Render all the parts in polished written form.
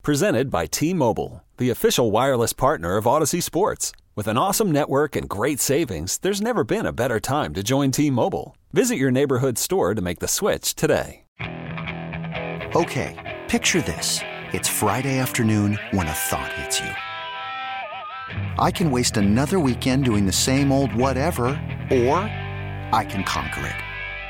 Presented by T-Mobile, the official wireless partner of Odyssey Sports. With an awesome network and great savings, there's never been a better time to join T-Mobile. Visit your neighborhood store to make the switch today. Okay, picture this. It's Friday afternoon when a thought hits you. I can waste another weekend doing the same old whatever, or I can conquer it.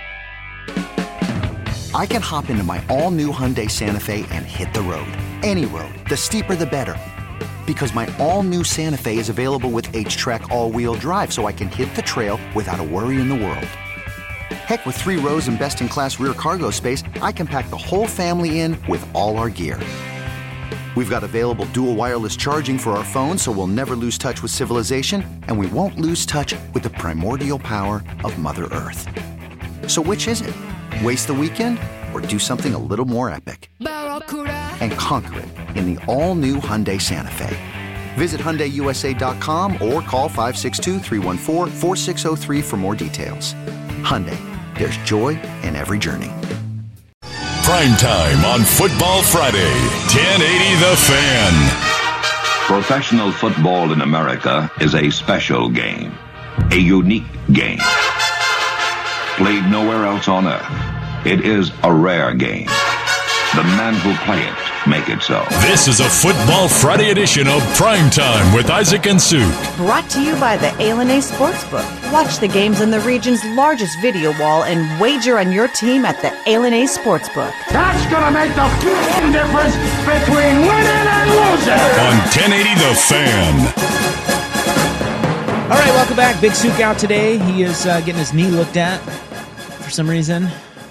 I can hop into my all-new Hyundai Santa Fe and hit the road. Any road. The steeper, the better. Because my all-new Santa Fe is available with H-Track all-wheel drive, so I can hit the trail without a worry in the world. Heck, with 3 rows and best-in-class rear cargo space, I can pack the whole family in with all our gear. We've got available dual wireless charging for our phones, so we'll never lose touch with civilization, and we won't lose touch with the primordial power of Mother Earth. So which is it? Waste the weekend or do something a little more epic? And conquer it in the all-new Hyundai Santa Fe. Visit HyundaiUSA.com or call 562-314-4603 for more details. Hyundai, there's joy in every journey. Prime time on Football Friday, 1080 The Fan. Professional football in America is a special game, a unique game. Played nowhere else on earth. It is a rare game. The men who play it make it so. This is a Football Friday edition of Prime Time with Isaac and Sue. Brought to you by the A&A Sportsbook. Watch the games on the region's largest video wall and wager on your team at the A&A Sportsbook. That's going to make the difference between winning and losing. On 1080 The Fan. All right, welcome back. Big Souk out today. He is getting his knee looked at for some reason.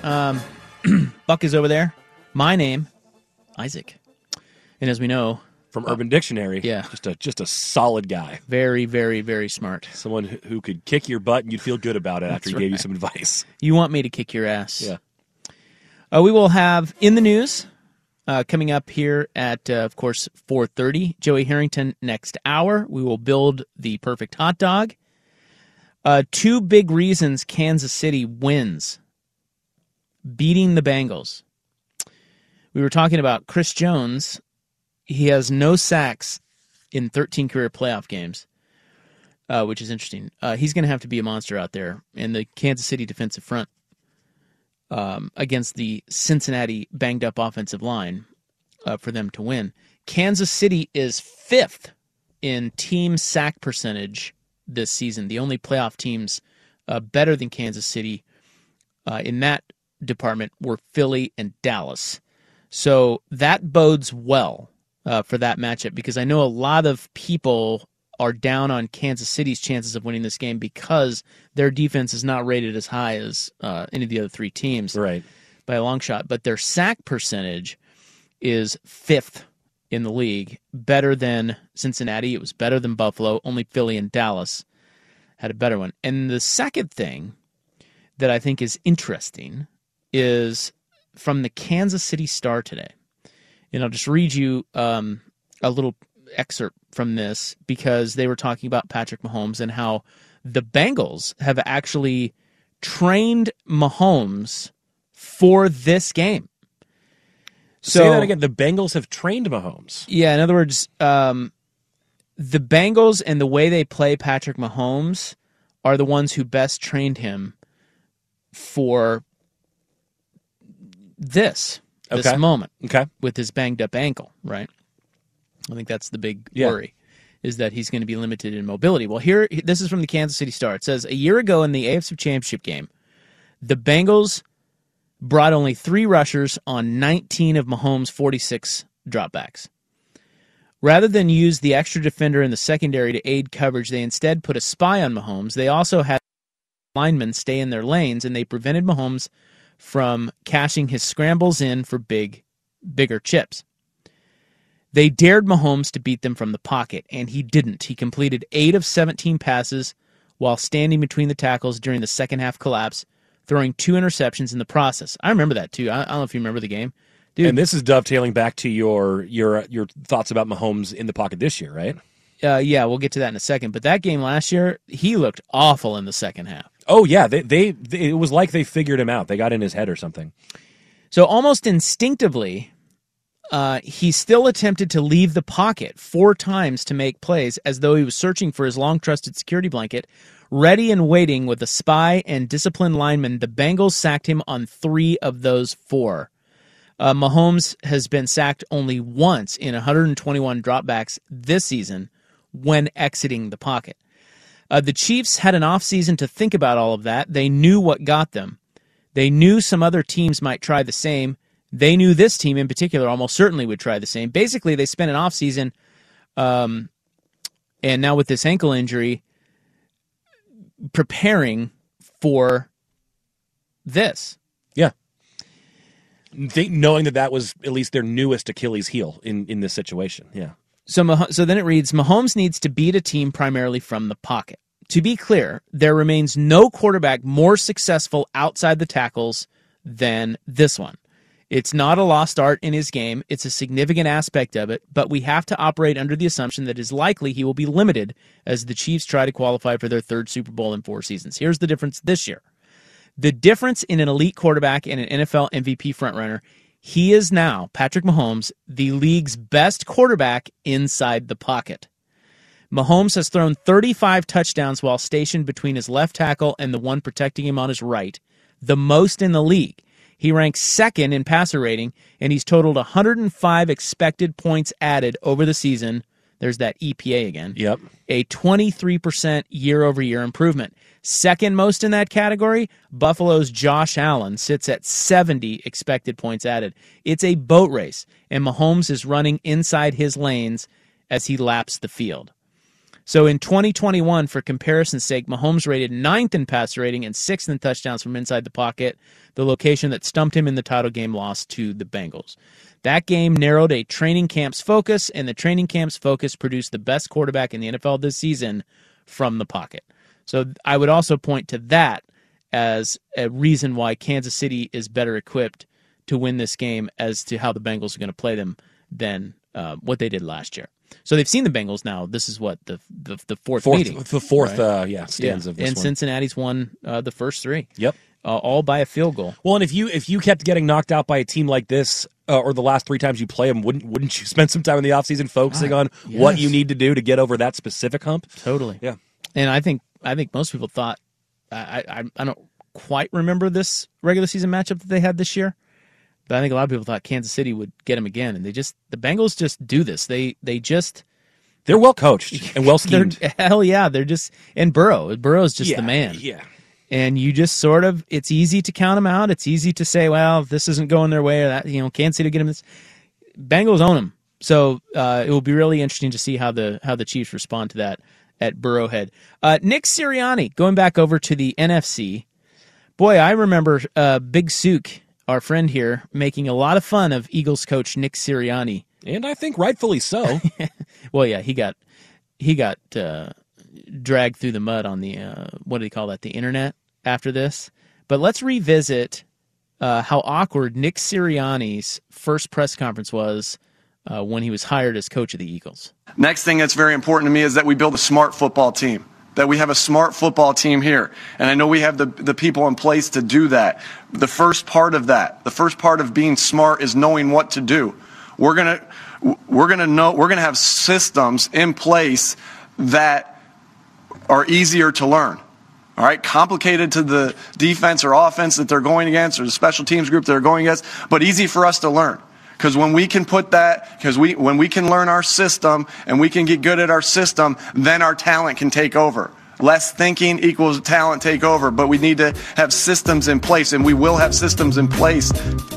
Buck is over there. My name, Isaac. And as we know... From Urban Dictionary, yeah. just a solid guy. Very, very, very smart. Someone who could kick your butt and you'd feel good about it after he gave you some advice. You want me to kick your ass. Yeah. We will have In the News coming up here at, of course, 4:30. Joey Harrington next hour. We will build the perfect hot dog. 2 big reasons Kansas City wins. Beating the Bengals. We were talking about Chris Jones. He has no sacks in 13 career playoff games, which is interesting. He's going to have to be a monster out there in the Kansas City defensive front against the Cincinnati banged-up offensive line for them to win. Kansas City is 5th in team sack percentage this season. The only playoff teams better than Kansas City in that department were Philly and Dallas. So that bodes well for that matchup because I know a lot of people are down on Kansas City's chances of winning this game because their defense is not rated as high as any of the other 3 teams right, by a long shot. But their sack percentage is 5th in the league, better than Cincinnati. It was better than Buffalo. Only Philly and Dallas had a better one. And the second thing that I think is interesting is from the Kansas City Star today. And I'll just read you a little excerpt from this because they were talking about Patrick Mahomes and how the Bengals have actually trained Mahomes for this game. So, say that again. The Bengals have trained Mahomes. Yeah, in other words, the Bengals and the way they play Patrick Mahomes are the ones who best trained him for this moment with his banged up ankle, right? I think that's the big worry, is that he's going to be limited in mobility. Well, this is from the Kansas City Star. It says, a year ago in the AFC Championship game, the Bengals brought only 3 rushers on 19 of Mahomes' 46 dropbacks. Rather than use the extra defender in the secondary to aid coverage, they instead put a spy on Mahomes. They also had linemen stay in their lanes, and they prevented Mahomes from cashing his scrambles in for bigger chips. They dared Mahomes to beat them from the pocket, and he didn't. He completed 8 of 17 passes while standing between the tackles during the second half collapse, throwing 2 interceptions in the process. I remember that, too. I don't know if you remember the game. Dude, and this is dovetailing back to your thoughts about Mahomes in the pocket this year, right? Yeah, we'll get to that in a second. But that game last year, he looked awful in the second half. Oh, yeah. They it was like they figured him out. They got in his head or something. So almost instinctively, he still attempted to leave the pocket 4 times to make plays as though he was searching for his long-trusted security blanket. Ready and waiting with a spy and disciplined lineman, the Bengals sacked him on 3 of those 4. Mahomes has been sacked only once in 121 dropbacks this season when exiting the pocket. The Chiefs had an offseason to think about all of that. They knew what got them. They knew some other teams might try the same. They knew this team in particular almost certainly would try the same. Basically, they spent an offseason, and now with this ankle injury, preparing for this. Yeah. Knowing that was at least their newest Achilles heel in this situation. Yeah. So then it reads, Mahomes needs to beat a team primarily from the pocket. To be clear, there remains no quarterback more successful outside the tackles than this one. It's not a lost art in his game. It's a significant aspect of it, but we have to operate under the assumption that it is likely he will be limited as the Chiefs try to qualify for their 3rd Super Bowl in 4 seasons. Here's the difference this year. The difference in an elite quarterback and an NFL MVP frontrunner, he is now, Patrick Mahomes, the league's best quarterback inside the pocket. Mahomes has thrown 35 touchdowns while stationed between his left tackle and the one protecting him on his right, the most in the league. He ranks 2nd in passer rating, and he's totaled 105 expected points added over the season. There's that EPA again. Yep. A 23% year-over-year improvement. Second most in that category, Buffalo's Josh Allen sits at 70 expected points added. It's a boat race, and Mahomes is running inside his lanes as he laps the field. So in 2021, for comparison's sake, Mahomes rated 9th in passer rating and 6th in touchdowns from inside the pocket, the location that stumped him in the title game loss to the Bengals. That game narrowed a training camp's focus, and the training camp's focus produced the best quarterback in the NFL this season from the pocket. So I would also point to that as a reason why Kansas City is better equipped to win this game as to how the Bengals are going to play them than what they did last year. So they've seen the Bengals now. This is what, the fourth meeting? The fourth, right? stands of this and one. Cincinnati's won the first 3. Yep. All by a field goal. Well, and if you kept getting knocked out by a team like this, or the last 3 times you play them, wouldn't you spend some time in the offseason focusing on what you need to do to get over that specific hump? Totally. Yeah. And I think most people thought, I don't quite remember this regular season matchup that they had this year, but I think a lot of people thought Kansas City would get them again, and the Bengals just do this. They're well coached and well schemed. Hell yeah, they're just, and Burrow's just the man. Yeah. And you just sort of, it's easy to count them out. It's easy to say, well, this isn't going their way, or that, Kansas City will get them this. Bengals own them. So it will be really interesting to see how the Chiefs respond to that at Burrowhead. Nick Sirianni, going back over to the NFC. Boy, I remember Big Sook, our friend here, making a lot of fun of Eagles coach Nick Sirianni. And I think rightfully so. Well, yeah, he got dragged through the mud on the, what do they call that, the internet after this. But let's revisit how awkward Nick Sirianni's first press conference was when he was hired as coach of the Eagles. Next thing that's very important to me is that we build a smart football team, that we have a smart football team here. And I know we have the people in place to do that. The first part of being smart is knowing what to do. We're going to have systems in place that are easier to learn. All right, complicated to the defense or offense that they're going against, or the special teams group they're going against, but easy for us to learn. Because when we can when we can learn our system and we can get good at our system, then our talent can take over. Less thinking equals talent take over, but we need to have systems in place, and we will have systems in place.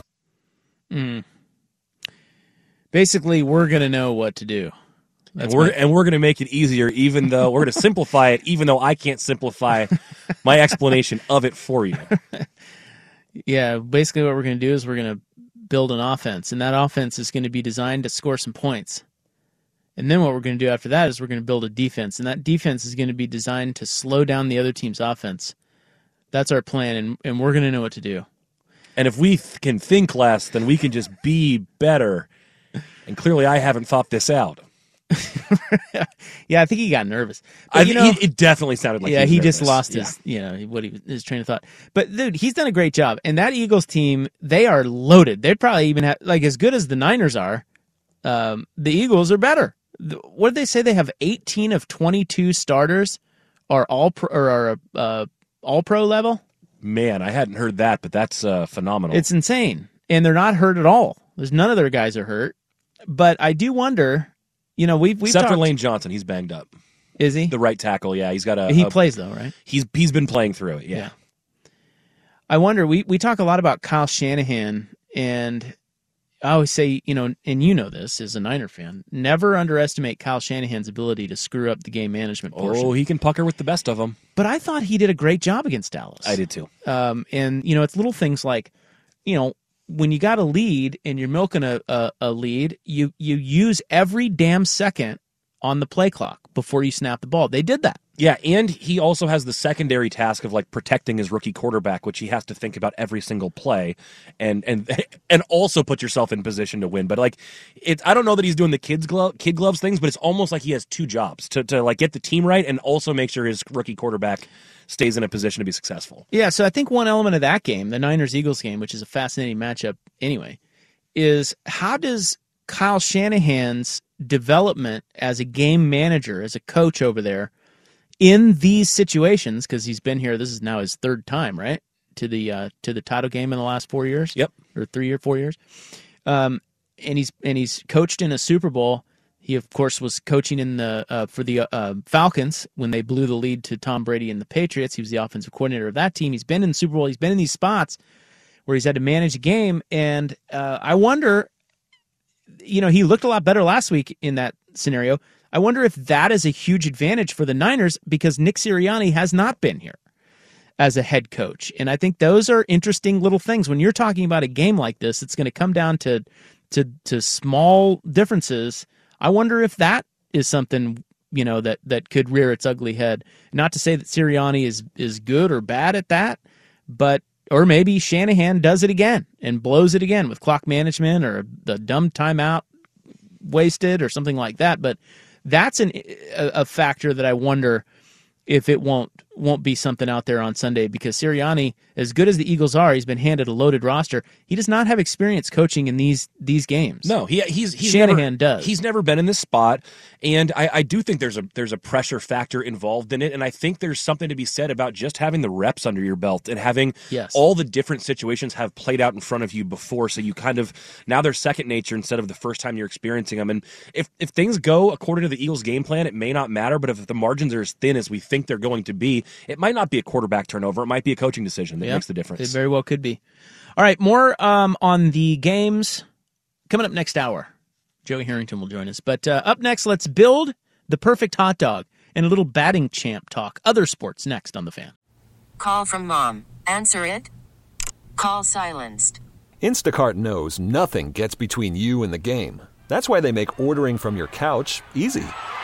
Basically, we're going to know what to do. And we're going to make it easier, even though we're going to simplify it, even though I can't simplify my explanation of it for you. Yeah, basically what we're going to do is we're going to build an offense, and that offense is going to be designed to score some points. And then what we're going to do after that is we're going to build a defense, and that defense is going to be designed to slow down the other team's offense. That's our plan, and we're going to know what to do. And if we can think less, then we can just be better. And clearly I haven't thought this out. Yeah, I think he got nervous. But, it definitely sounded like he just lost his train of thought. But dude, he's done a great job. And that Eagles team, they are loaded. They'd probably even have, like, as good as the Niners are, the Eagles are better. What did they say? They have 18 of 22 starters are all pro level. Man, I hadn't heard that, but that's phenomenal. It's insane, and they're not hurt at all. There's none of their guys are hurt. But I do wonder, we've except talked, for Lane Johnson, he's banged up. Is he? The right tackle, yeah, he's got he plays though, right? He's been playing through it, yeah. I wonder. We talk a lot about Kyle Shanahan, and I always say, and you know this as a Niner fan, never underestimate Kyle Shanahan's ability to screw up the game management portion. Oh, he can pucker with the best of them. But I thought he did a great job against Dallas. I did too. And it's little things like, when you got a lead and you're milking a lead, you use every damn second on the play clock before you snap the ball. They did that. Yeah, and he also has the secondary task of protecting his rookie quarterback, which he has to think about every single play, and also put yourself in position to win. But I don't know that he's doing the kid gloves things, but it's almost like he has two jobs to get the team right and also make sure his rookie quarterback stays in a position to be successful. Yeah, so I think one element of that game, the Niners-Eagles game, which is a fascinating matchup anyway, is how does Kyle Shanahan's development as a game manager, as a coach over there, in these situations, because he's been here, this is now his third time, right, to the title game in the last 4 years? Yep. Or 4 years. And he's coached in a Super Bowl. He, of course, was coaching in for the Falcons when they blew the lead to Tom Brady and the Patriots. He was the offensive coordinator of that team. He's been in the Super Bowl. He's been in these spots where he's had to manage a game. And I wonder, he looked a lot better last week in that scenario. I wonder if that is a huge advantage for the Niners because Nick Sirianni has not been here as a head coach. And I think those are interesting little things. When you're talking about a game like this, it's going to come down to small differences. I wonder if that is something, that could rear its ugly head. Not to say that Sirianni is good or bad at that, or maybe Shanahan does it again and blows it again with clock management or the dumb timeout wasted or something like that. But that's a factor that I wonder if it won't be something out there on Sunday because Sirianni, as good as the Eagles are, he's been handed a loaded roster. He does not have experience coaching in these games. No, he's Shanahan does. He's never been in this spot, and I do think there's a pressure factor involved in it, and I think there's something to be said about just having the reps under your belt and having all the different situations have played out in front of you before, so you kind of now they're second nature instead of the first time you're experiencing them. And if things go according to the Eagles' game plan, it may not matter, but if the margins are as thin as we think they're going to be, it might not be a quarterback turnover. It might be a coaching decision that makes the difference. It very well could be. All right, more on the games coming up next hour. Joey Harrington will join us. But up next, let's build the perfect hot dog and a little batting champ talk. Other sports next on The Fan. Call from mom. Answer it. Call silenced. Instacart knows nothing gets between you and the game. That's why they make ordering from your couch easy.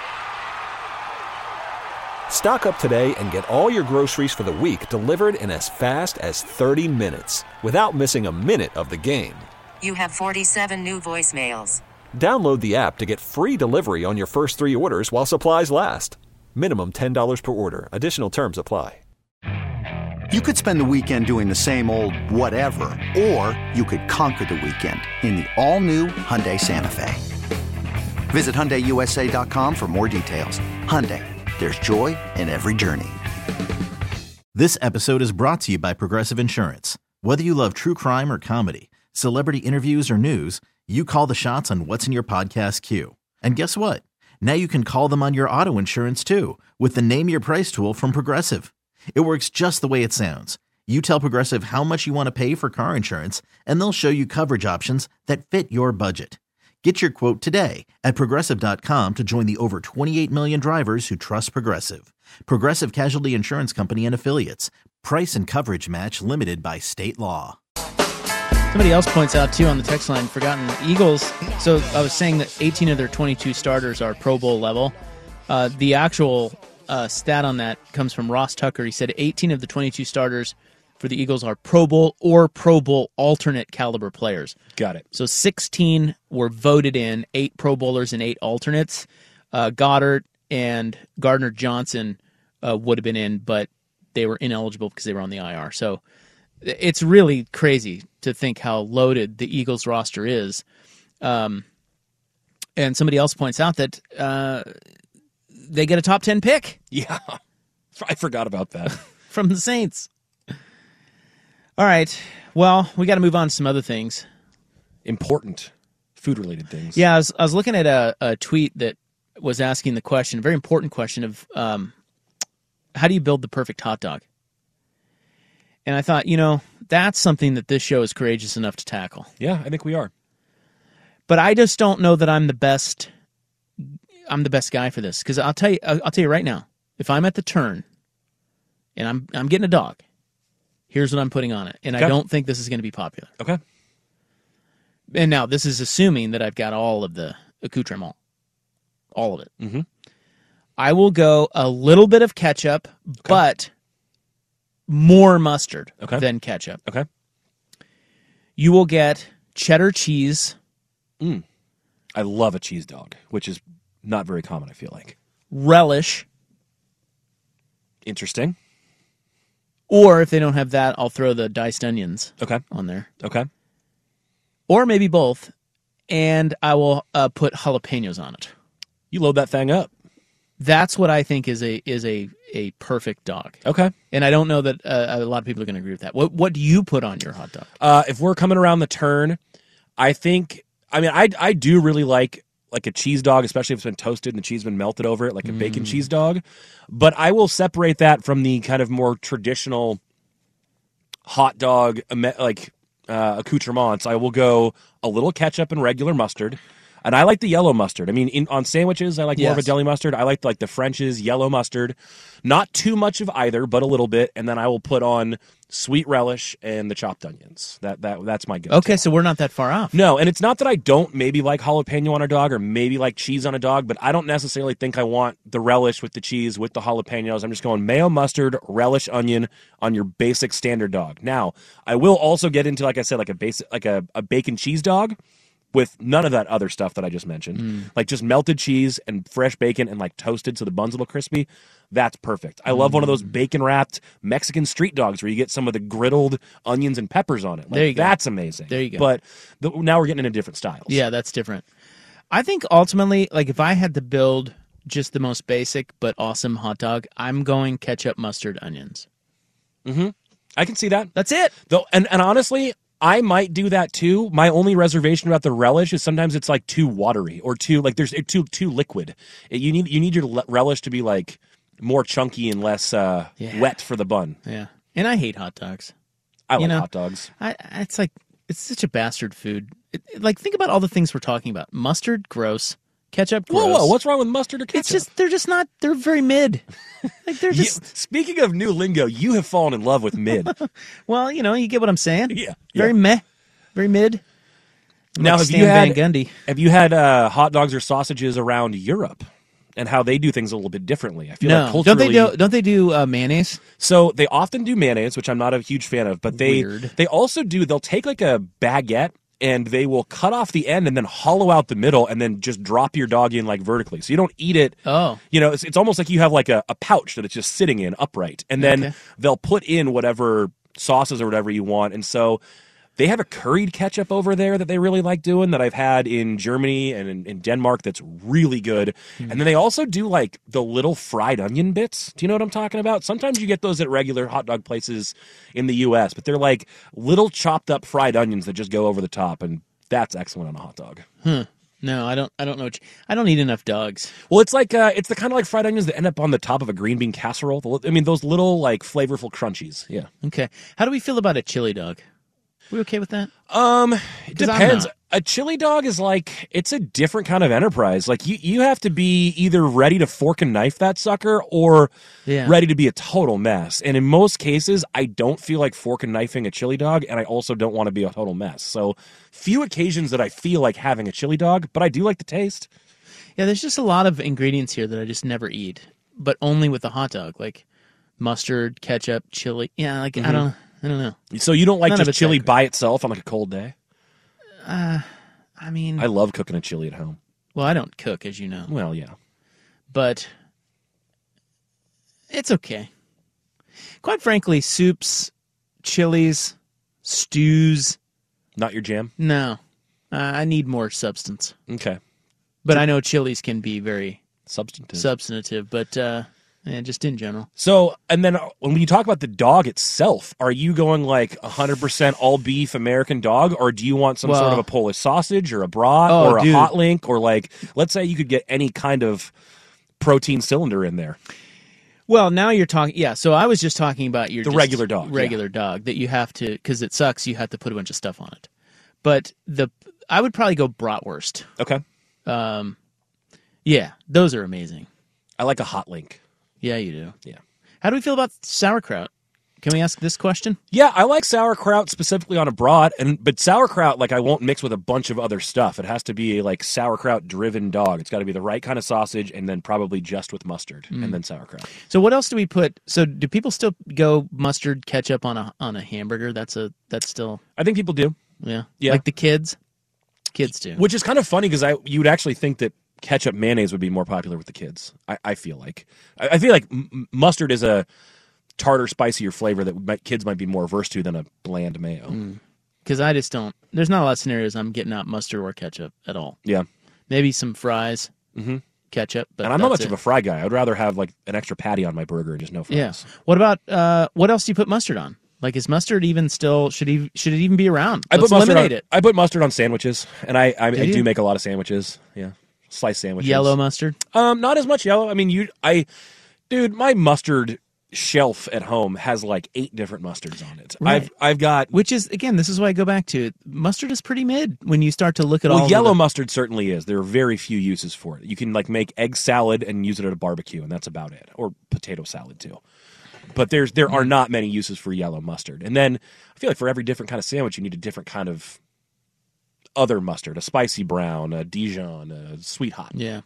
Stock up today and get all your groceries for the week delivered in as fast as 30 minutes without missing a minute of the game. You have 47 new voicemails. Download the app to get free delivery on your first 3 orders while supplies last. Minimum $10 per order. Additional terms apply. You could spend the weekend doing the same old whatever, or you could conquer the weekend in the all-new Hyundai Santa Fe. Visit HyundaiUSA.com for more details. Hyundai. There's joy in every journey. This episode is brought to you by Progressive Insurance. Whether you love true crime or comedy, celebrity interviews or news, you call the shots on what's in your podcast queue. And guess what? Now you can call them on your auto insurance too with the Name Your Price tool from Progressive. It works just the way it sounds. You tell Progressive how much you want to pay for car insurance, and they'll show you coverage options that fit your budget. Get your quote today at Progressive.com to join the over 28 million drivers who trust Progressive. Progressive Casualty Insurance Company and Affiliates. Price and coverage match limited by state law. Somebody else points out, too, on the text line, forgotten the Eagles. So I was saying that 18 of their 22 starters are Pro Bowl level. The actual stat on that comes from Ross Tucker. He said 18 of the 22 starters for the Eagles are Pro Bowl or Pro Bowl alternate caliber players. Got it. So 16 were voted in, 8 Pro Bowlers and 8 alternates. Goddard and Gardner Johnson would have been in, but they were ineligible because they were on the IR. So it's really crazy to think how loaded the Eagles roster is. And somebody else points out that they get a top 10 pick. Yeah, I forgot about that. From the Saints. All right. Well, we got to move on to some other things. Important food-related things. Yeah, I was looking at a tweet that was asking the question, a very important question of how do you build the perfect hot dog? And I thought, that's something that this show is courageous enough to tackle. Yeah, I think we are. But I just don't know that I'm the best guy for this, because I'll tell you right now, if I'm at the turn and I'm getting a dog, here's what I'm putting on it. And okay. I don't think this is going to be popular. Okay. And now this is assuming that I've got all of the accoutrement. All of it. Mm-hmm. I will go a little bit of ketchup, but more mustard than ketchup. Okay. You will get cheddar cheese. I love a cheese dog, which is not very common, I feel like. Relish. Interesting. Or if they don't have that, I'll throw the diced onions on there. Okay. Or maybe both. And I will put jalapenos on it. You load that thing up. That's what I think is a perfect dog. Okay. And I don't know that a lot of people are going to agree with that. What do you put on your hot dog? If we're coming around the turn, I do really like a cheese dog, especially if it's been toasted and the cheese has been melted over it, like a bacon cheese dog. But I will separate that from the kind of more traditional hot dog accoutrements. I will go a little ketchup and regular mustard. And I like the yellow mustard. I mean, on sandwiches, I like more of a deli mustard. I like the French's yellow mustard. Not too much of either, but a little bit. And then I will put on sweet relish and the chopped onions. That's my go-to. Okay, so we're not that far off. No, and it's not that I don't maybe like jalapeno on a dog or maybe like cheese on a dog, but I don't necessarily think I want the relish with the cheese with the jalapenos. I'm just going mayo, mustard, relish, onion on your basic standard dog. Now, I will also get into, like I said, like a bacon cheese dog, with none of that other stuff that I just mentioned. Like just melted cheese and fresh bacon and like toasted so the buns a little crispy. That's perfect. I love one of those bacon-wrapped Mexican street dogs where you get some of the griddled onions and peppers on it. There you go. That's amazing. There you go. But now we're getting into different styles. Yeah, that's different. I think ultimately, like if I had to build just the most basic but awesome hot dog, I'm going ketchup, mustard, onions. Mm-hmm. I can see that. That's it. Though, and honestly, I might do that too. My only reservation about the relish is sometimes it's like too watery or too too liquid. You need your relish to be like more chunky and less wet for the bun. Yeah, and I hate hot dogs. I like hot dogs. It's such a bastard food. Like think about all the things we're talking about. Mustard, gross. Ketchup, gross. Whoa! What's wrong with mustard or ketchup? It's just they're just not. They're very mid. Like they're just. Speaking of new lingo, you have fallen in love with mid. Well, you get what I'm saying. Yeah. Very meh, very mid. Now, like have you had hot dogs or sausages around Europe and how they do things a little bit differently? I feel like culturally, don't they do mayonnaise? So they often do mayonnaise, which I'm not a huge fan of. But they also do. They'll take like a baguette. And they will cut off the end and then hollow out the middle and then just drop your dog in like vertically. So you don't eat it. Oh. It's almost like you have like a pouch that it's just sitting in upright. And then they'll put in whatever sauces or whatever you want. And so they have a curried ketchup over there that they really like doing that I've had in Germany and in Denmark that's really good. And then they also do like the little fried onion bits. Do you know what I'm talking about? Sometimes you get those at regular hot dog places in the U.S., but they're like little chopped up fried onions that just go over the top, and that's excellent on a hot dog. No, I don't know. I don't eat enough dogs. Well, it's like it's the kind of like fried onions that end up on the top of a green bean casserole. I mean, those little like flavorful crunchies. Yeah. Okay. How do we feel about a chili dog? We okay with that? It depends. A chili dog is like, it's a different kind of enterprise. Like you have to be either ready to fork and knife that sucker or ready to be a total mess. And in most cases, I don't feel like fork and knifing a chili dog, and I also don't want to be a total mess. So few occasions that I feel like having a chili dog, but I do like the taste. Yeah, there's just a lot of ingredients here that I just never eat, but only with a hot dog, like mustard, ketchup, chili. Yeah, like I don't know. So you don't like just chili by itself on like a cold day? I mean, I love cooking a chili at home. Well, I don't cook, as you know. Well, yeah. but it's okay. Quite frankly, soups, chilies, stews. Not your jam? No. I need more substance. Okay. But I know chilies can be very substantive, but just in general. So, and then when you talk about the dog itself, are you going like 100% all beef American dog, or do you want some sort of a Polish sausage or a brat or a hot link, or like, let's say you could get any kind of protein cylinder in there? Well, now you're talking, so I was just talking about the regular dog. Regular dog that you have to, because it sucks, you have to put a bunch of stuff on it. But I would probably go bratwurst. Okay. Yeah, those are amazing. I like a hot link. Yeah, you do. Yeah. How do we feel about sauerkraut? Can we ask this question? Yeah, I like sauerkraut specifically on a brat, but sauerkraut, like, I won't mix with a bunch of other stuff. It has to be a like sauerkraut-driven dog. It's got to be the right kind of sausage, and then probably just with mustard, and then sauerkraut. So what else do we put? So do people still go mustard ketchup on a hamburger? That's still. I think people do. Yeah. Like the kids. Kids do. Which is kind of funny because you would actually think that ketchup mayonnaise would be more popular with the kids. I feel like. I feel like mustard is a tartar, spicier flavor that kids might be more averse to than a bland mayo. Because I just don't. There's not a lot of scenarios I'm getting out mustard or ketchup at all. Yeah. Maybe some fries, ketchup. But and I'm not much of a fry guy. I'd rather have like an extra patty on my burger and just no fries. Yeah. What about what else do you put mustard on? Like, is mustard even still, should it even be around? Let's eliminate it. I put mustard on sandwiches, and I do make a lot of sandwiches. Yeah. Sliced sandwiches. Yellow mustard? Not as much yellow. I mean, dude, my mustard shelf at home has like 8 different mustards on it. Right. I've got, which is, again, this is why I go back to it. Mustard is pretty mid when you start to look at all. Well, yellow mustard certainly is. There are very few uses for it. You can like make egg salad and use it at a barbecue, and that's about it. Or potato salad too. But there are not many uses for yellow mustard. And then I feel like for every different kind of sandwich, you need a different kind of other mustard, a spicy brown, a Dijon, a sweet hot. Yeah.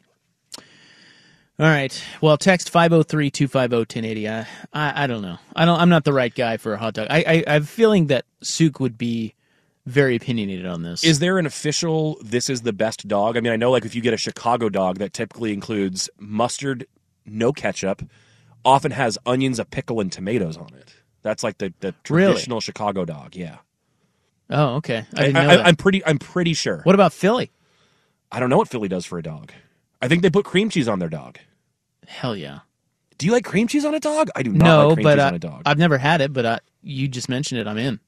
All right. Well, text 503-250-1080. I don't know. I'm not the right guy for a hot dog. I have a feeling that Suk would be very opinionated on this. Is there an official, this is the best dog? I mean, I know like if you get a Chicago dog, that typically includes mustard, no ketchup, often has onions, a pickle, and tomatoes on it. That's like the traditional Chicago dog. Yeah. Oh, okay. I didn't know that. I'm pretty sure. What about Philly? I don't know what Philly does for a dog. I think they put cream cheese on their dog. Hell yeah. Do you like cream cheese on a dog? I do not like cream cheese on a dog. I've never had it, but you just mentioned it. I'm in.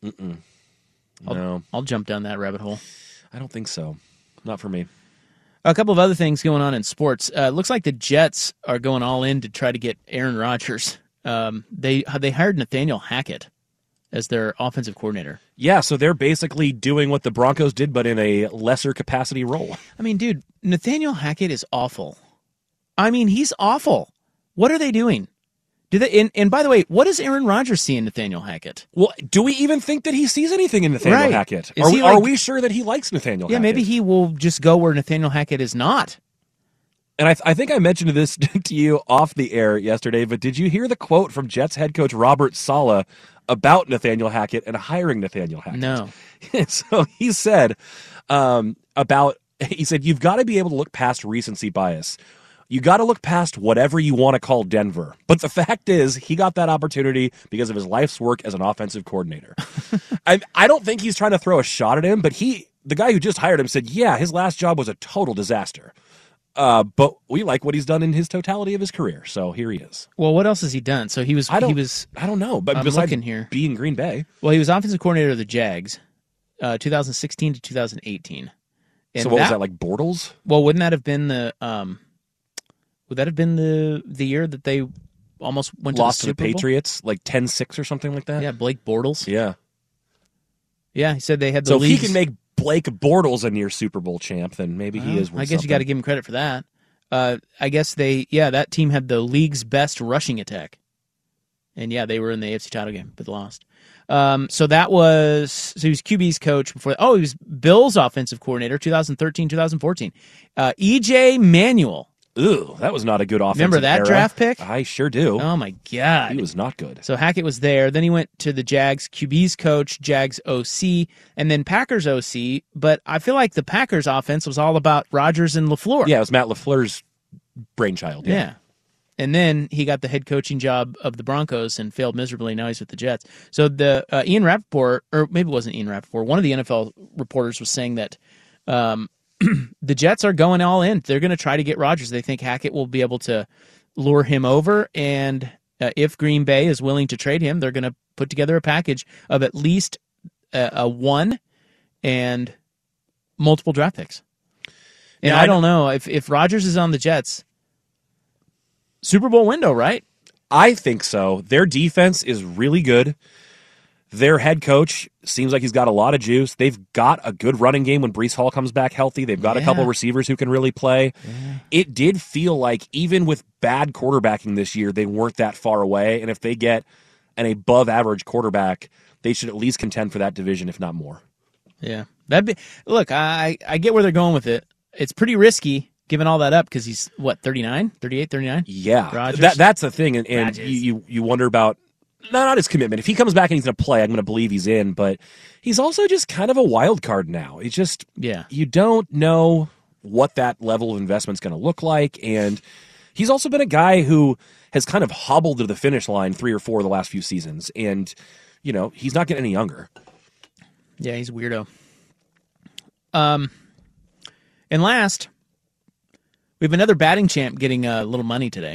No. I'll jump down that rabbit hole. I don't think so. Not for me. A couple of other things going on in sports. Looks like the Jets are going all in to try to get Aaron Rodgers. They hired Nathaniel Hackett as their offensive coordinator. Yeah, so they're basically doing what the Broncos did, but in a lesser capacity role. I mean, dude, Nathaniel Hackett is awful. I mean, he's awful. What are they doing? Do they? And by the way, what does Aaron Rodgers see in Nathaniel Hackett? Well, do we even think that he sees anything in Nathaniel Hackett? Are we sure that he likes Nathaniel Hackett? Yeah, maybe he will just go where Nathaniel Hackett is not. And I think I mentioned this to you off the air yesterday, but did you hear the quote from Jets head coach Robert Saleh about Nathaniel Hackett and hiring Nathaniel Hackett? No. So he said, you've got to be able to look past recency bias. You got to look past whatever you want to call Denver. But the fact is, he got that opportunity because of his life's work as an offensive coordinator. I don't think he's trying to throw a shot at him, but the guy who just hired him said, yeah, his last job was a total disaster. But we like what he's done in his totality of his career. So here he is. Well, what else has he done? So I don't know. But besides being Green Bay. Well, he was offensive coordinator of the Jags, 2016 to 2018. And so what was that, like Bortles? Well, wouldn't that have been the year that they almost went to lost the Super to the Patriots, like 10-6 or something like that? Yeah, Blake Bortles. Yeah. Yeah, he said they had the So league's... if he can make Blake Bortles a near Super Bowl champ, then maybe he is worth I guess you got to give him credit for that. I guess that team had the league's best rushing attack. And yeah, they were in the AFC title game, but lost. So he was QB's coach before. Oh, he was Bills offensive coordinator, 2013, 2014. E.J. Manuel. Ooh, that was not a good offensive Remember that era. draft pick? I sure do. Oh, my God. He was not good. So Hackett was there. Then he went to the Jags QB's coach, Jags OC, and then Packers OC. But I feel like the Packers offense was all about Rodgers and LaFleur. Yeah, it was Matt LaFleur's brainchild. Yeah. And then he got the head coaching job of the Broncos and failed miserably. Now he's with the Jets. So the Ian Rappaport, or maybe it wasn't Ian Rappaport, one of the NFL reporters was saying that the Jets are going all in. They're going to try to get Rodgers. They think Hackett will be able to lure him over, and if Green Bay is willing to trade him, they're going to put together a package of at least a 1 and multiple draft picks. And I don't know if Rodgers is on the Jets, Super Bowl window, right? I think so. Their defense is really good. Their head coach seems like he's got a lot of juice. They've got a good running game when Breece Hall comes back healthy. They've got a couple receivers who can really play. Yeah. It did feel like even with bad quarterbacking this year, they weren't that far away. And if they get an above-average quarterback, they should at least contend for that division, if not more. Yeah. Look, I get where they're going with it. It's pretty risky giving all that up because he's, 39? 38, 39? Yeah. That's the thing. And you wonder about not his commitment. If he comes back and he's going to play, I'm going to believe he's in. But he's also just kind of a wild card now. It's just, you don't know what that level of investment's going to look like. And he's also been a guy who has kind of hobbled to the finish line 3 or 4 of the last few seasons. And, he's not getting any younger. Yeah, he's a weirdo. And last, we have another batting champ getting a little money today.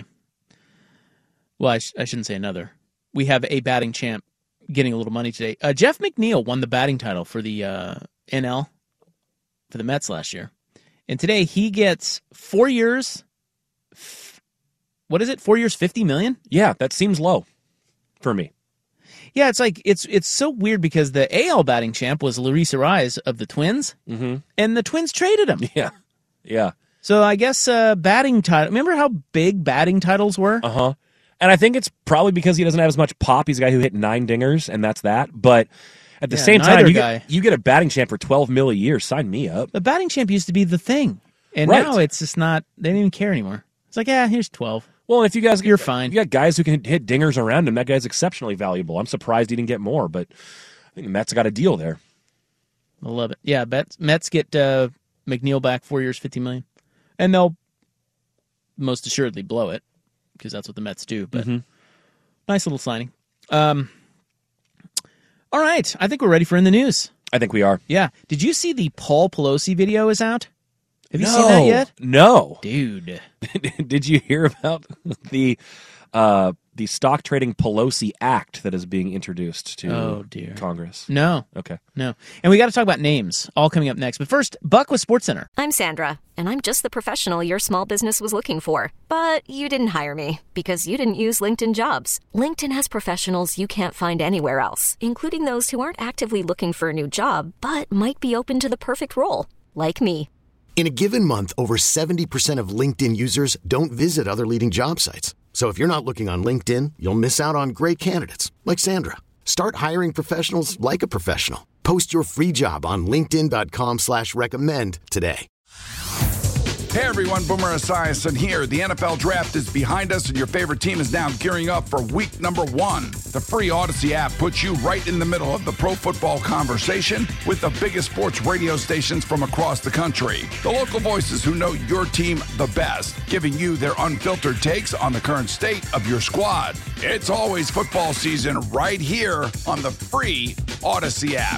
Well, I shouldn't say another. We have a batting champ getting a little money today. Jeff McNeil won the batting title for the NL for the Mets last year. And today he gets 4 years. What is it? 4 years, $50 million? Yeah, that seems low for me. Yeah, it's like it's so weird because the AL batting champ was Luis Arraez of the Twins, and the Twins traded him. Yeah. So I guess batting title. Remember how big batting titles were? And I think it's probably because he doesn't have as much pop. He's a guy who hit 9 dingers, and that's that. But at the same time, you get a batting champ for $12 million a year. Sign me up. The batting champ used to be the thing, and now it's just not. They don't even care anymore. It's like, here's 12. Well, if you're fine. You got guys who can hit dingers around him. That guy's exceptionally valuable. I'm surprised he didn't get more, but I think the Mets got a deal there. I love it. Yeah, Mets get McNeil back 4 years, $50 million, and they'll most assuredly blow it because that's what the Mets do. But nice little signing. All right, I think we're ready for In the News. I think we are. Yeah. Did you see the Paul Pelosi video is out? Have you seen that yet? No. Dude. Did you hear about the stock trading Pelosi Act that is being introduced to Congress? No. Okay. No. And we got to talk about names, all coming up next. But first, Buck with SportsCenter. I'm Sandra, and I'm just the professional your small business was looking for. But you didn't hire me because you didn't use LinkedIn Jobs. LinkedIn has professionals you can't find anywhere else, including those who aren't actively looking for a new job, but might be open to the perfect role, like me. In a given month, over 70% of LinkedIn users don't visit other leading job sites. So if you're not looking on LinkedIn, you'll miss out on great candidates like Sandra. Start hiring professionals like a professional. Post your free job on linkedin.com/recommend today. Hey everyone, Boomer Esiason here. The NFL Draft is behind us and your favorite team is now gearing up for week number 1. The free Odyssey app puts you right in the middle of the pro football conversation with the biggest sports radio stations from across the country. The local voices who know your team the best, giving you their unfiltered takes on the current state of your squad. It's always football season right here on the free Odyssey app.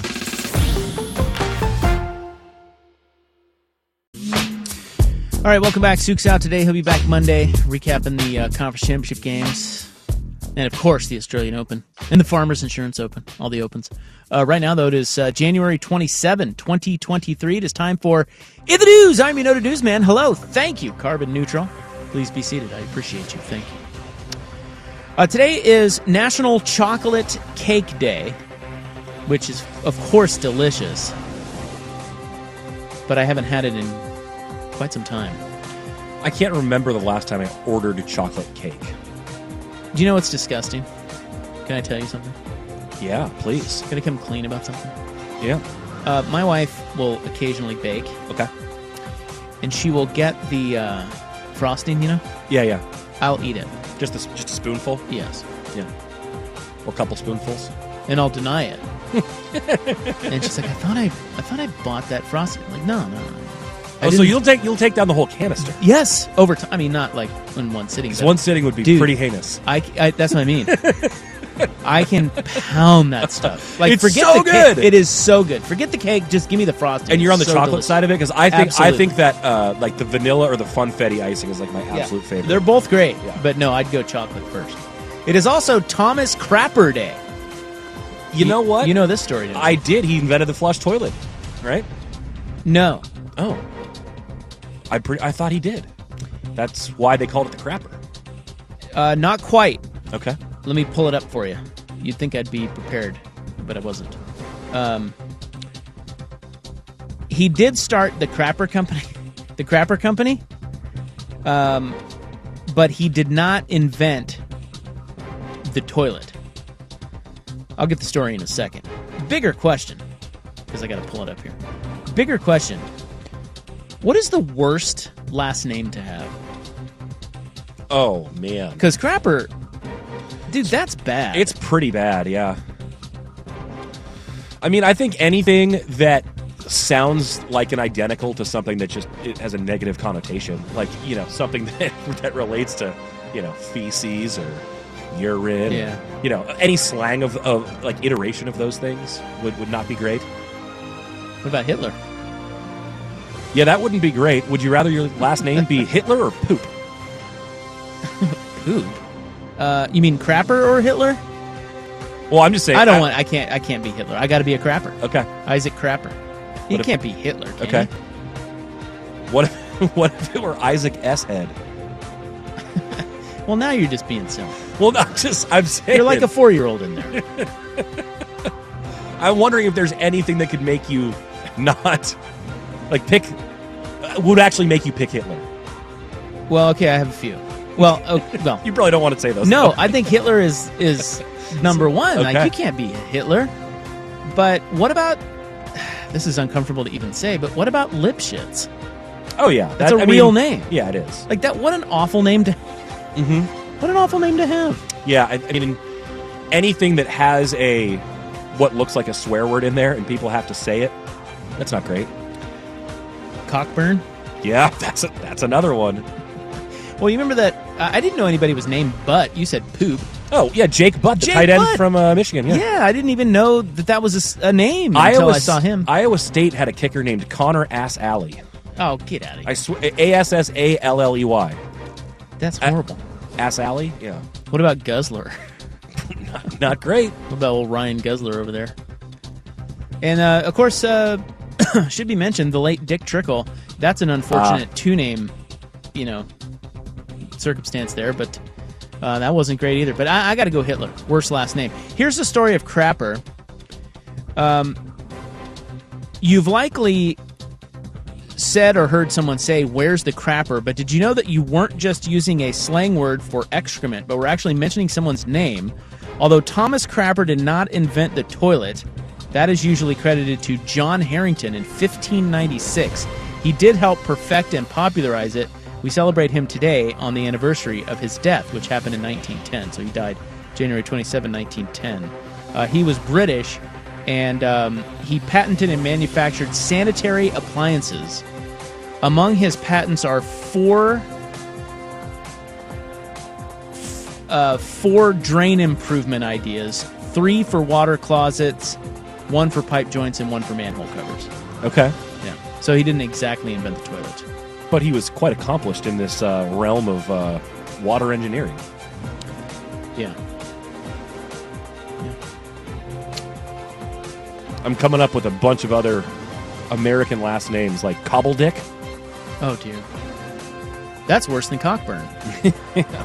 All right, welcome back. Sook's out today. He'll be back Monday, recapping the conference championship games. And, of course, the Australian Open and the Farmers Insurance Open, all the Opens. Right now, though, it is January 27, 2023. It is time for In the News. I'm your noted newsman. Hello. Thank you, Carbon Neutral. Please be seated. I appreciate you. Thank you. Today is National Chocolate Cake Day, which is, of course, delicious. But I haven't had it in quite some time. I can't remember the last time I ordered a chocolate cake. Do you know what's disgusting? Can I tell you something? Yeah, please. Can I come clean about something? Yeah. My wife will occasionally bake. Okay. And she will get the frosting, you know? Yeah. I'll eat it. Just a spoonful? Yes. Yeah. Or a couple spoonfuls? And I'll deny it. And she's like, I thought I bought that frosting. I'm like, no. So you'll take down the whole canister? Yes, over time. I mean, not like in one sitting. Because one sitting would be pretty heinous. I that's what I mean. I can pound that stuff. Like, it's forget so the good. Cake. It is so good. Forget the cake. Just give me the frosting. And you're on the so chocolate delicious. side of it, because I think that like the vanilla or the funfetti icing is like my absolute favorite. They're both great, but no, I'd go chocolate first. It is also Thomas Crapper Day. You know what? You know this story, I did. He invented the flush toilet, right? No. Oh. I thought he did. That's why they called it the crapper. Not quite. Okay. Let me pull it up for you. You'd think I'd be prepared, but I wasn't. He did start the Crapper Company. The Crapper Company. But he did not invent the toilet. I'll get the story in a second. Bigger question, because I got to pull it up here. Bigger question. What is the worst last name to have? Oh, man. Because Crapper, dude, that's bad. It's pretty bad, yeah. I mean, I think anything that sounds like an identical to something that just it has a negative connotation, like, you know, something that relates to, you know, feces or urine, or, you know, any slang of like iteration of those things would not be great. What about Hitler? Yeah, that wouldn't be great. Would you rather your last name be Hitler or Poop? Poop? You mean Crapper or Hitler? Well, I'm just saying. I can't be Hitler. I got to be a Crapper. Okay. Isaac Crapper. He can't be Hitler, can okay. he? What if it were Isaac S. Head? Well, now you're just being silly. Well, I'm saying. You're like a 4-year-old in there. I'm wondering if there's anything that could make you not, like, would actually make you pick Hitler. Well, okay, I have a few. Well, you probably don't want to say those. No, I think Hitler is number one. Okay. Like, you can't be Hitler. But what about, this is uncomfortable to even say, but what about Lipschitz? Oh, yeah. That's a real name. Yeah, it is. Like, that, what an awful name to Mm-hmm. What an awful name to have. Yeah, I mean, anything that has what looks like a swear word in there and people have to say it, that's not great. Cockburn? Yeah, that's another one. Well, you remember that, I didn't know anybody was named Butt. You said Poop. Oh, yeah, Jake Butt, the tight end from Michigan. Yeah, I didn't even know that was a name until I saw him. Iowa State had a kicker named Connor Ass Alley. Oh, get out of here. I swear, Assalley. That's horrible. Ass Alley? Yeah. What about Guzzler? Not great. What about old Ryan Guzzler over there? And, of course, should be mentioned, the late Dick Trickle. That's an unfortunate two-name, circumstance there, but that wasn't great either. But I got to go Hitler. Worst last name. Here's the story of Crapper. You've likely said or heard someone say, "Where's the crapper?" But did you know that you weren't just using a slang word for excrement, but were actually mentioning someone's name? Although Thomas Crapper did not invent the toilet, that is usually credited to John Harrington in 1596. He did help perfect and popularize it. We celebrate him today on the anniversary of his death, which happened in 1910. So he died January 27, 1910. He was British, and he patented and manufactured sanitary appliances. Among his patents are four drain improvement ideas, 3 for water closets, 1 for pipe joints, and 1 for manhole covers. Okay. Yeah. So he didn't exactly invent the toilet. But he was quite accomplished in this realm of water engineering. Yeah. I'm coming up with a bunch of other American last names, like Cobbledick. Oh, dear. That's worse than Cockburn. Yeah.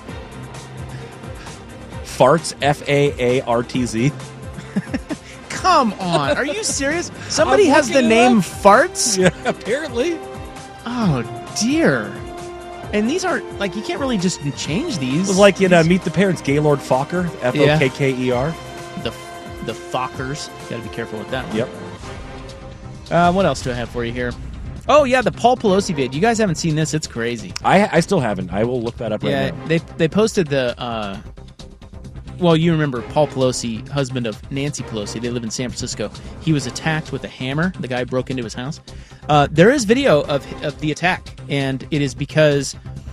Farts, F-A-A-R-T-Z. Come on. Are you serious? Somebody has the name Farts? Yeah, apparently. Oh, dear. And these aren't, like, you can't really just change these. It was like in Meet the Parents, Gaylord Fokker, F-O-K-K-E-R. The Fockers. Got to be careful with that one. Yep. What else do I have for you here? Oh, yeah, the Paul Pelosi vid. You guys haven't seen this. It's crazy. I still haven't. I will look that up right now. Yeah, they posted the well, you remember Paul Pelosi, husband of Nancy Pelosi. They live in San Francisco. He was attacked with a hammer. The guy broke into his house. There is video of the attack, and it is because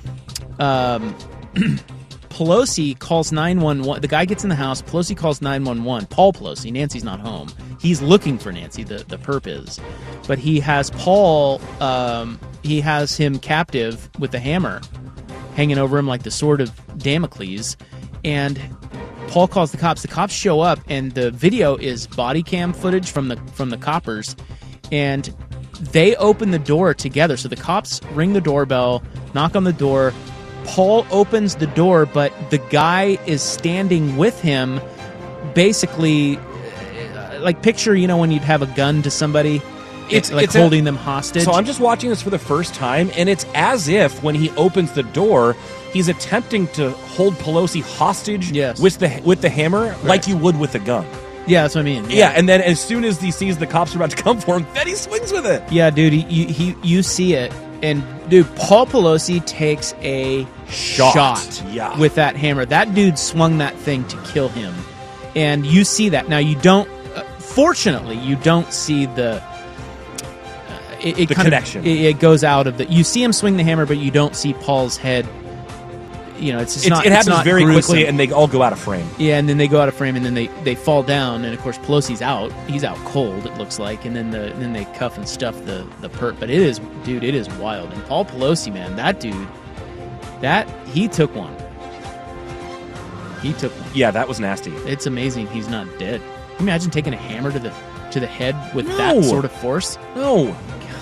Pelosi calls 911. The guy gets in the house. Pelosi calls 911. Paul Pelosi. Nancy's not home. He's looking for Nancy. The perp is, but he has Paul. He has him captive with a hammer hanging over him like the sword of Damocles, and Paul calls the cops. The cops show up, and the video is body cam footage from the coppers, and they open the door together. So the cops ring the doorbell, knock on the door. Paul opens the door, but the guy is standing with him, basically, like picture, when you'd have a gun to somebody. It's holding them hostage. So I'm just watching this for the first time, and it's as if when he opens the door, he's attempting to hold Pelosi hostage with the hammer, right, like you would with a gun. Yeah, that's what I mean. Yeah, and then as soon as he sees the cops are about to come for him, then he swings with it. Yeah, dude, you see it, and dude, Paul Pelosi takes a shot with that hammer. That dude swung that thing to kill him, and you see that. Now you don't. Fortunately, you don't see the. The connection. It goes out of the. You see him swing the hammer, but you don't see Paul's head. It happens very quickly, and they all go out of frame. Yeah, and then they go out of frame, and then they fall down, and of course Pelosi's out. He's out cold, it looks like, and then they cuff and stuff the perp. But it is wild. And Paul Pelosi, man, that dude, he took one. He took one. Yeah, that was nasty. It's amazing he's not dead. Can you imagine taking a hammer to the head with that sort of force? No.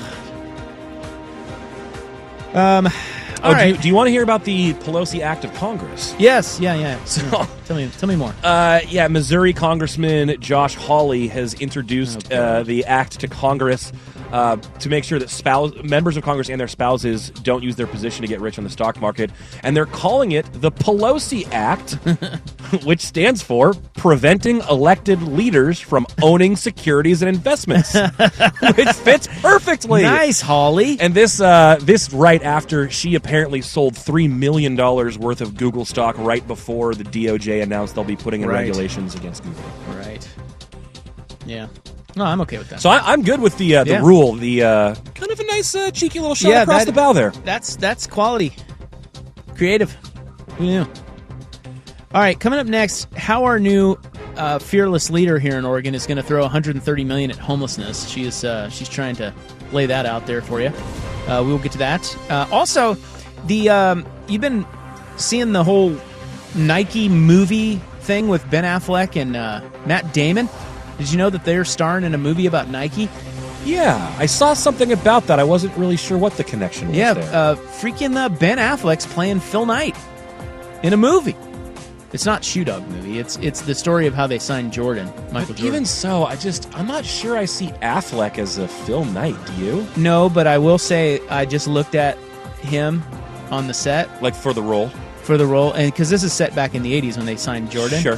All right. Do you want to hear about the Pelosi Act of Congress? Yes. Yeah. So, tell me more. Missouri Congressman Josh Hawley has introduced the act to Congress to make sure that members of Congress and their spouses don't use their position to get rich on the stock market. And they're calling it the Pelosi Act, which stands for Preventing Elected Leaders from Owning Securities and Investments, which fits perfectly. Nice, Hawley. And this right after she apparently sold $3 million worth of Google stock right before the DOJ announced they'll be putting in regulations against Google. Right. Yeah. No, I'm okay with that. So I'm good with the rule. The kind of a nice, cheeky little shot across the bow there. That's quality. Creative. Who knew? All right, coming up next, how our new fearless leader here in Oregon is going to throw $130 million at homelessness. She's trying to lay that out there for you. We will get to that. Also, you've been seeing the whole Nike movie thing with Ben Affleck and Matt Damon. Did you know that they're starring in a movie about Nike? Yeah, I saw something about that. I wasn't really sure what the connection was there. Freaking Ben Affleck's playing Phil Knight in a movie. It's not Shoe Dog movie. It's the story of how they signed Jordan, Michael Jordan. Even so, I'm not sure I see Affleck as a Phil Knight. Do you? No, but I will say I just looked at him on the set, like for the role. And because this is set back in the 80s when they signed Jordan. Sure.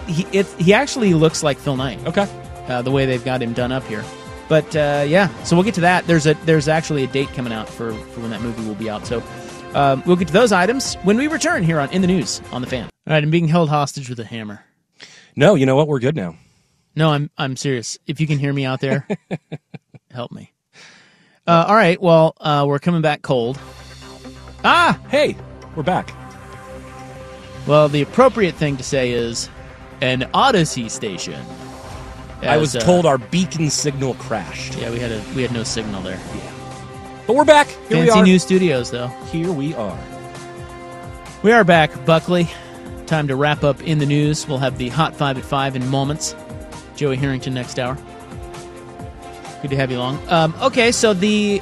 He actually looks like Phil Knight. Okay. The way they've got him done up here. But so we'll get to that. There's actually a date coming out for when that movie will be out. So we'll get to those items when we return here on In the News on The Fan. All right, I'm being held hostage with a hammer. No, you know what? We're good now. No, I'm serious. If you can hear me out there, help me. All right, well, we're coming back cold. Hey, we're back. Well, the appropriate thing to say is an Odyssey station. I was told our beacon signal crashed. Yeah, we had no signal there. Yeah. But we're back. Here Fancy we are. new studios, though. Here we are. We are back, Buckley. Time to wrap up In the News. We'll have the Hot 5 at 5 in moments. Joey Harrington next hour. Good to have you along. Okay, so the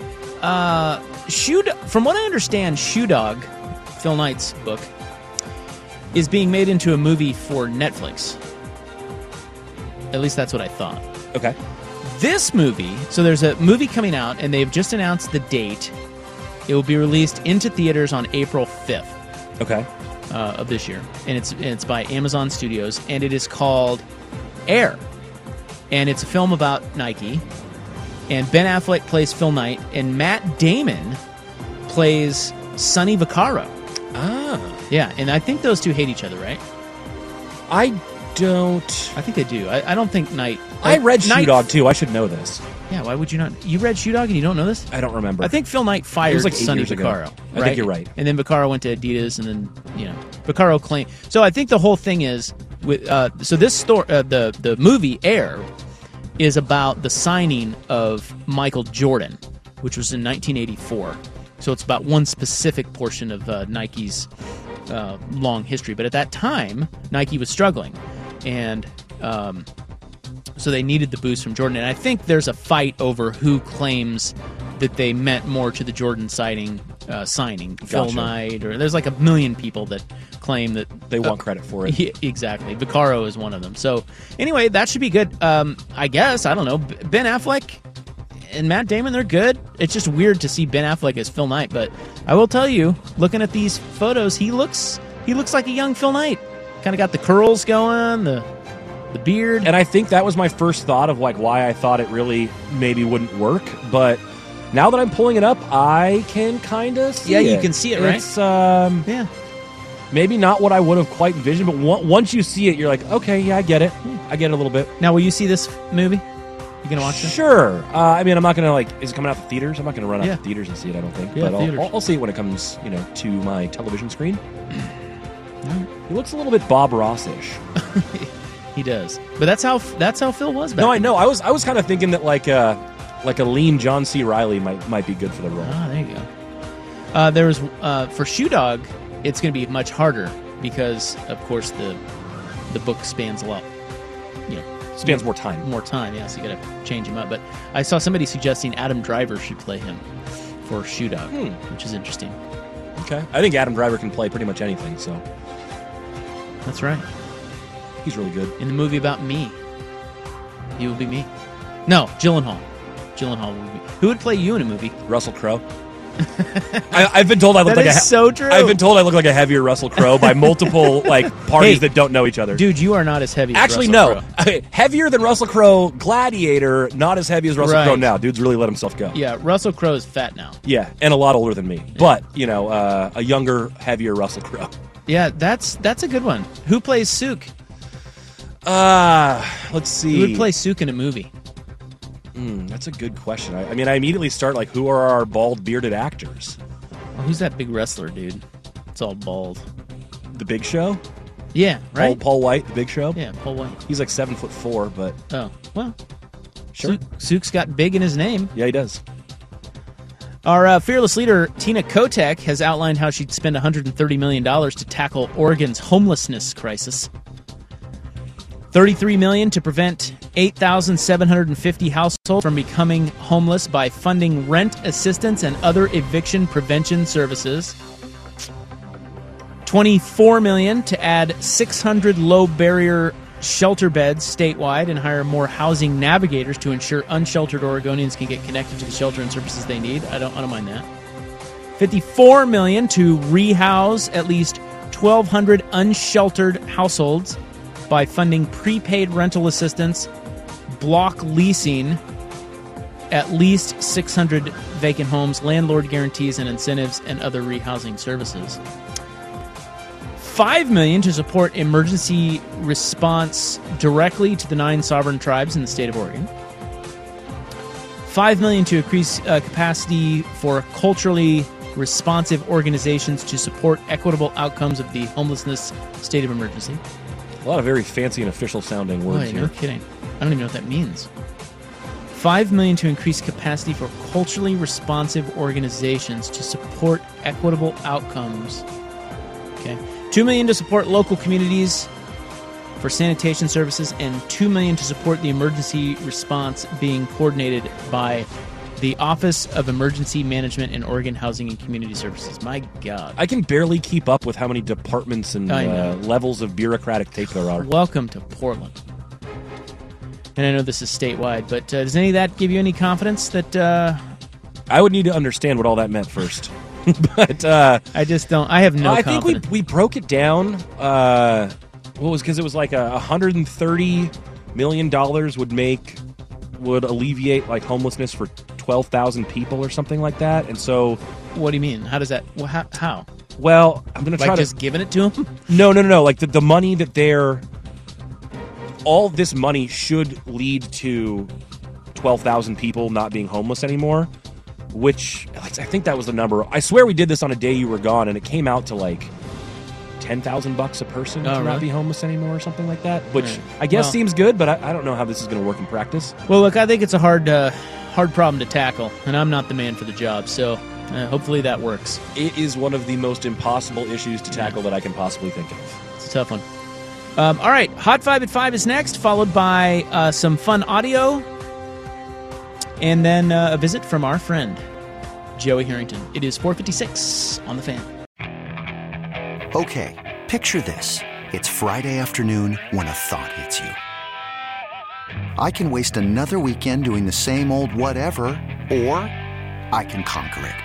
from what I understand, Shoe Dog, Phil Knight's book, is being made into a movie for Netflix. At least that's what I thought. Okay. This movie, so there's a movie coming out, and they've just announced the date. It will be released into theaters on April 5th. Okay. Of this year. And it's by Amazon Studios, and it is called Air. And it's a film about Nike. And Ben Affleck plays Phil Knight, and Matt Damon plays Sonny Vaccaro. Ah. Yeah, and I think those two hate each other, right? I think they do. I don't think Night. I read Shoe Dog too. I should know this. Yeah, why would you not? You read Shoe Dog and you don't know this? I don't remember. I think Phil Knight fired Sonny Vaccaro. I think you're right. And then Vaccaro went to Adidas, and then Vaccaro claimed. So I think the whole thing is with so this story, the movie Air, is about the signing of Michael Jordan, which was in 1984. So it's about one specific portion of Nike's long history. But at that time, Nike was struggling, and so they needed the boost from Jordan. And I think there's a fight over who claims that they meant more to the Jordan signing. Gotcha. Phil Knight, or there's like a million people that claim that they want credit for it. Yeah, exactly. Vaccaro is one of them. So anyway, that should be good. I guess, I don't know. Ben Affleck and Matt Damon, they're good. It's just weird to see Ben Affleck as Phil Knight, but I will tell you, looking at these photos, he looks like a young Phil Knight. Kind of got the curls going, the beard. And I think that was my first thought of like why I thought it really maybe wouldn't work, but now that I'm pulling it up, I can kind of see it. Yeah, you can see it, right? It's maybe not what I would have quite envisioned, but once you see it, you're like, okay, yeah, I get it. I get it a little bit. Now, will you see this movie? You gonna watch this? Sure. I mean, I'm not gonna is it coming out to theaters? I'm not gonna run out to theaters and see it. I don't think. Yeah, but I'll see it when it comes, to my television screen. He looks a little bit Bob Ross-ish. He does, but that's how Phil was back. No, I know. I was kind of thinking that like a lean John C. Reilly might be good for the role. Ah, there you go. There was for Shoe Dog, it's going to be much harder because, of course, the book spans a lot. Spans more time. More time, yeah. So you got to change him up. But I saw somebody suggesting Adam Driver should play him for Shoe Dog, which is interesting. Okay, I think Adam Driver can play pretty much anything. So that's right. He's really good. In the movie about me, he will be me. No, Gyllenhaal. Gyllenhaal would be. Who would play you in a movie? Russell Crowe. I've been told I look so true. I've been told I look like a heavier Russell Crowe by multiple parties that don't know each other. Dude, you are not as heavy. Actually, as Russell no. Heavier than Russell Crowe. Gladiator, not as heavy as Russell Crowe now. Dude's really let himself go. Yeah, Russell Crowe is fat now. Yeah, and a lot older than me. Yeah. But a younger, heavier Russell Crowe. Yeah, that's a good one. Who plays Sook? Let's see. Who would play Sook in a movie? That's a good question. I mean, I immediately start who are our bald, bearded actors? Well, who's that big wrestler, dude? It's all bald. The Big Show? Yeah, right? Paul White, The Big Show? Yeah, Paul White. He's 7'4", but... Oh, well. Sure. Sook's got big in his name. Yeah, he does. Our fearless leader, Tina Kotek, has outlined how she'd spend $130 million to tackle Oregon's homelessness crisis. $33 million to prevent 8,750 households from becoming homeless by funding rent assistance and other eviction prevention services. $24 million to add 600 low-barrier shelter beds statewide and hire more housing navigators to ensure unsheltered Oregonians can get connected to the shelter and services they need. I don't mind that. $54 million to rehouse at least 1,200 unsheltered households by funding prepaid rental assistance, block leasing, at least 600 vacant homes, landlord guarantees and incentives, and other rehousing services. $5 million to support emergency response directly to the 9 sovereign tribes in the state of Oregon. $5 million to increase capacity for culturally responsive organizations to support equitable outcomes of the homelessness state of emergency. A lot of very fancy and official sounding words here. No kidding. I don't even know what that means. $5 million to increase capacity for culturally responsive organizations to support equitable outcomes. Okay. $2 million to support local communities for sanitation services, and $2 million to support the emergency response being coordinated by the Office of Emergency Management and Oregon Housing and Community Services. My God. I can barely keep up with how many departments and levels of bureaucratic tape there are. Welcome to Portland. And I know this is statewide, but does any of that give you any confidence that... I would need to understand what all that meant first. But I just don't... I have no confidence. I think we broke it down. Because it was like $130 million would alleviate homelessness for 12,000 people or something like that. And so... What do you mean? How does that... How? Well, I'm going to try to... just giving it to them? No. The money that they're all this money should lead to 12,000 people not being homeless anymore, which I think that was the number. I swear we did this on a day you were gone, and it came out to like $10,000 a person to not be homeless anymore or something like that, which I guess seems good, but I don't know how this is going to work in practice. Well, look, I think it's a hard problem to tackle, and I'm not the man for the job, so hopefully that works. It is one of the most impossible issues to tackle that I can possibly think of. It's a tough one. All right, Hot 5 at 5 is next, followed by some fun audio, and then a visit from our friend, Joey Harrington. It is 4:56 on The Fan. Okay, picture this. It's Friday afternoon when a thought hits you. I can waste another weekend doing the same old whatever, or I can conquer it.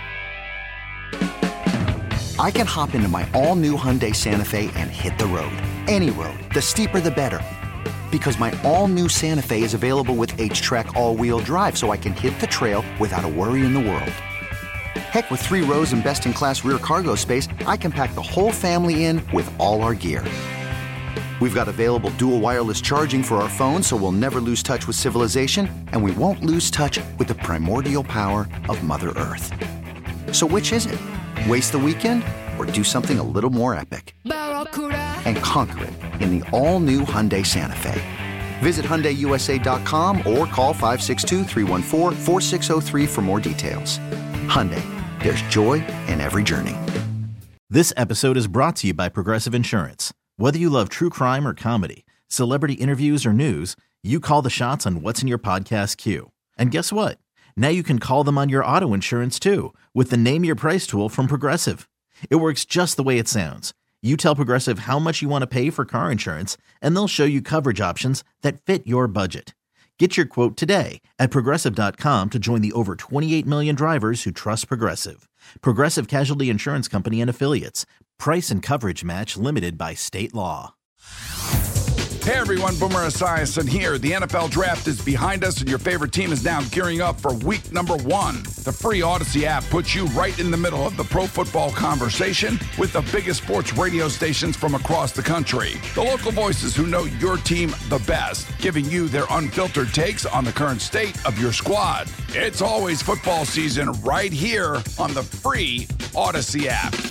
I can hop into my all-new Hyundai Santa Fe and hit the road. Any road. The steeper the better. Because my all-new Santa Fe is available with H-Track all-wheel drive, so I can hit the trail without a worry in the world. Heck, with 3 rows and best-in-class rear cargo space, I can pack the whole family in with all our gear. We've got available dual wireless charging for our phones, so we'll never lose touch with civilization, and we won't lose touch with the primordial power of Mother Earth. So which is it? Waste the weekend or do something a little more epic? And conquer it in the all-new Hyundai Santa Fe. Visit HyundaiUSA.com or call 562-314-4603 for more details. Hyundai, there's joy in every journey. This episode is brought to you by Progressive Insurance. Whether you love true crime or comedy, celebrity interviews or news, you call the shots on what's in your podcast queue. And guess what? Now you can call them on your auto insurance too with the Name Your Price tool from Progressive. It works just the way it sounds. You tell Progressive how much you want to pay for car insurance, and they'll show you coverage options that fit your budget. Get your quote today at Progressive.com to join the over 28 million drivers who trust Progressive. Progressive Casualty Insurance Company and Affiliates. Price and coverage match limited by state law. Hey everyone, Boomer Esiason here. The NFL Draft is behind us and your favorite team is now gearing up for week number 1. The free Odyssey app puts you right in the middle of the pro football conversation with the biggest sports radio stations from across the country. The local voices who know your team the best, giving you their unfiltered takes on the current state of your squad. It's always football season right here on the free Odyssey app.